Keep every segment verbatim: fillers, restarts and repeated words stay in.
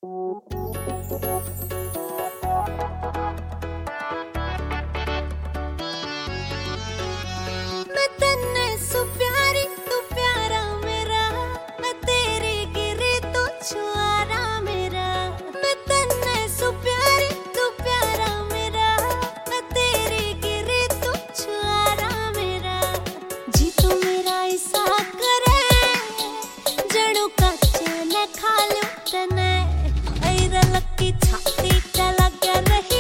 मैं तन्ने सु प्यारी तू प्यारा मेरा, मैं तेरे गिरे तो छुआरा मेरा। मैं तन्ने सु प्यारी तू प्यारा मेरा, मैं तेरे गिरे तो छुआरा मेरा। जी तू मेरा ऐसा करे जड़ों का चैन खा लूं तने, ऐरा लकी छाती चला क्या रही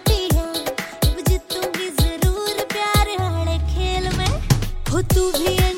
तू भी